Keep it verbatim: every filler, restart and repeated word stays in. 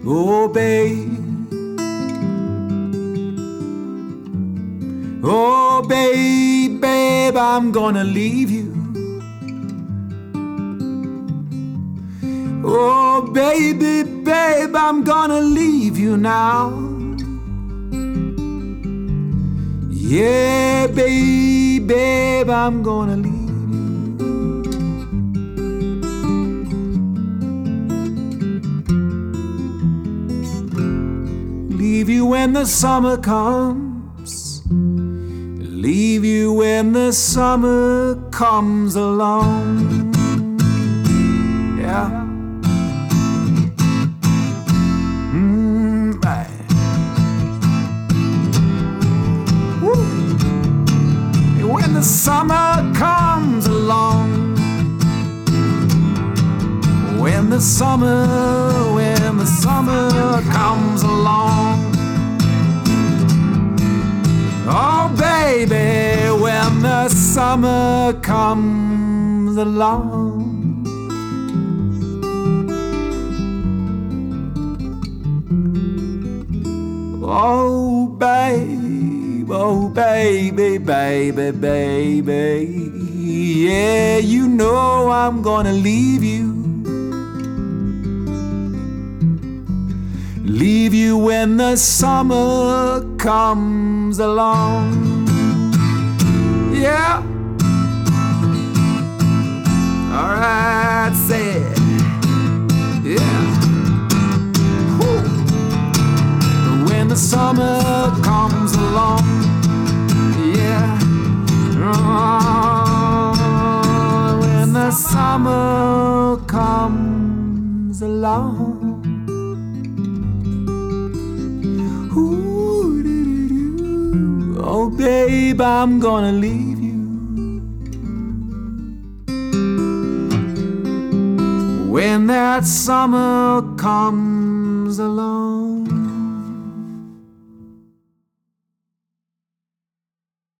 Oh, babe. Oh, babe, babe, I'm gonna leave you. Oh, baby, babe, I'm gonna leave you now. Yeah, babe, babe, I'm gonna leave you. Leave you when the summer comes. Leave you when the summer comes along. Yeah. Mm, right. Woo. When the summer comes along. When the summer, when the summer comes along. Oh, baby, when the summer comes along. Oh, babe, oh, baby, baby, baby. Yeah, you know I'm gonna leave you. Leave you when the summer comes along. Yeah. All right, say it. Yeah. Whew. When the summer comes along. Yeah. Oh, when the summer comes along. Oh, babe, I'm gonna leave you. When that summer comes along.